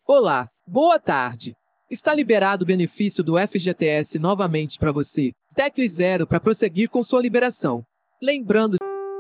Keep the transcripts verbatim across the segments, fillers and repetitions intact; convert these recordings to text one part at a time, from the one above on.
Olá, boa tarde. Está liberado o benefício do F G T S novamente para você. Tecle zero para prosseguir com sua liberação. Lembrando.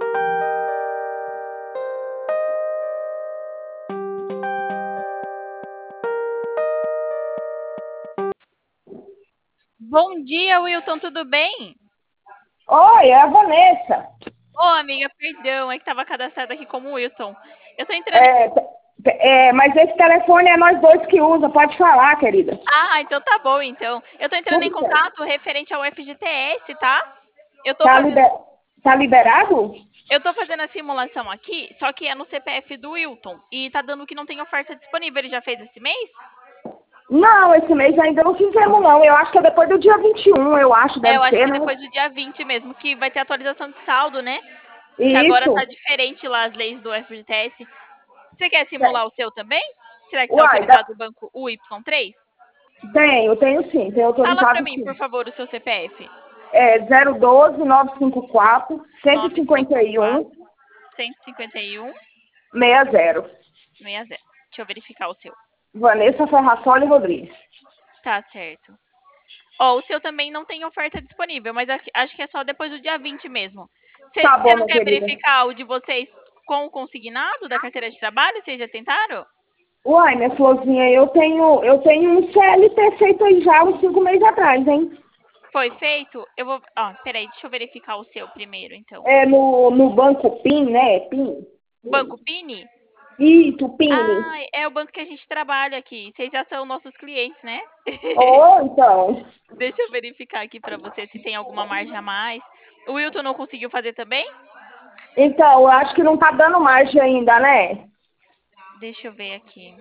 Bom dia, Wilton, tudo bem? Oi, é a Vanessa. Ô, amiga, perdão, é que estava cadastrada aqui como Wilton. Eu tô entrando em... É, é, mas esse telefone é nós dois que usa, pode falar, querida. Ah, então tá bom, então. Eu tô entrando em Tudo certo. contato referente ao F G T S, tá? Eu tô Tá, fazendo... liber... tá liberado? Eu tô fazendo a simulação aqui, só que é no C P F do Wilton. E tá dando que não tem oferta disponível. Ele já fez esse mês? Não, esse mês ainda não fizemos, não. Eu acho que é depois do dia vinte e um, eu acho, É, eu deve acho ser, que né? depois do dia vinte mesmo, que vai ter atualização de saldo, né? Que agora tá Isso. diferente lá as leis do F G T S. Você quer simular o seu também? Será que tá Uai, dá... autorizado o banco U Y três? tenho, tenho sim, tenho Fala pra autorizado mim, sim. por favor, o seu C P F. É zero um dois, nove cinco quatro, um cinco um, nove cinco quatro, um cinco um, seis zero. seis zero. Deixa eu verificar o seu. Vanessa Ferrassoli Rodrigues. Tá certo. Ó, o seu também não tem oferta disponível, mas acho que é só depois do dia vinte mesmo. Tá Você bom, não minha quer querida. verificar o de vocês com o consignado da carteira de trabalho? Vocês já tentaram? Uai, minha florzinha, eu tenho, eu tenho um C L T feito aí já uns cinco meses atrás, hein? Foi feito? Eu vou... Ó, peraí, deixa eu verificar o seu primeiro, então. É no, no Banco PIN, né? PIN. Banco Pini? Isso, PIN. Ah, é o banco que a gente trabalha aqui. Vocês já são nossos clientes, né? Ou então. Deixa eu verificar aqui pra você se tem alguma margem a mais. O Wilton não conseguiu fazer também? Então, eu acho que não tá dando margem ainda, né? Deixa eu ver aqui.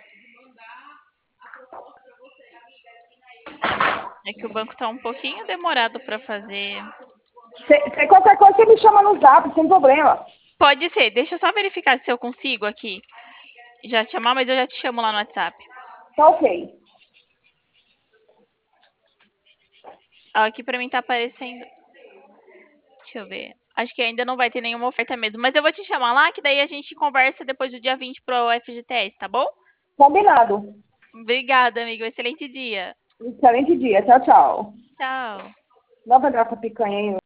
É que o banco tá um pouquinho demorado pra fazer. Se, se qualquer coisa você me chama no zap, sem problema. Pode ser. Deixa eu só verificar se eu consigo aqui. Já te chamar, mas eu já te chamo lá no WhatsApp. Tá ok. Ó, aqui pra mim tá aparecendo. Deixa eu ver. Acho que ainda não vai ter nenhuma oferta mesmo. Mas eu vou te chamar lá, que daí a gente conversa depois do dia vinte pro F G T S, tá bom? Combinado. Obrigada, amigo. Excelente dia. Excelente dia. Tchau, tchau. Tchau. Nova Graça Picanha, hein?